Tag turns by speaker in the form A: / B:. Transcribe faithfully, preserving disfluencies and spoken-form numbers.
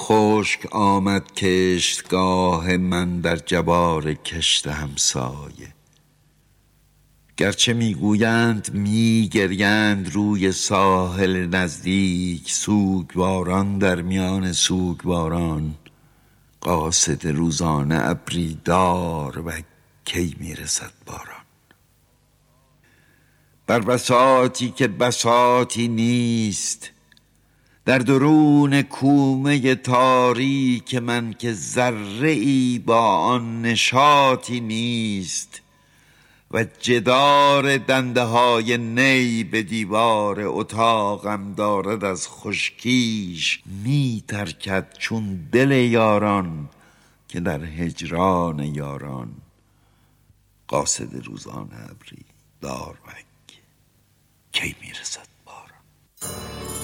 A: خشک آمد کشتگاه من در جبار کشت همسایه. گرچه میگویند میگریند روی ساحل نزدیک، سوگواران در میان سوگواران، قاصد روزانه ابری دار و کی میرسد باران. بر بساطی که بساطی نیست، در درون کومه تاریک من که ذره ای با آن نشاطی نیست، و جدار دنده های نی به دیوار اتاقم دارد از خشکیش می ترکد چون دل یاران که در هجران یاران. قاصد روزانه ابری دار و کی میرسد باران.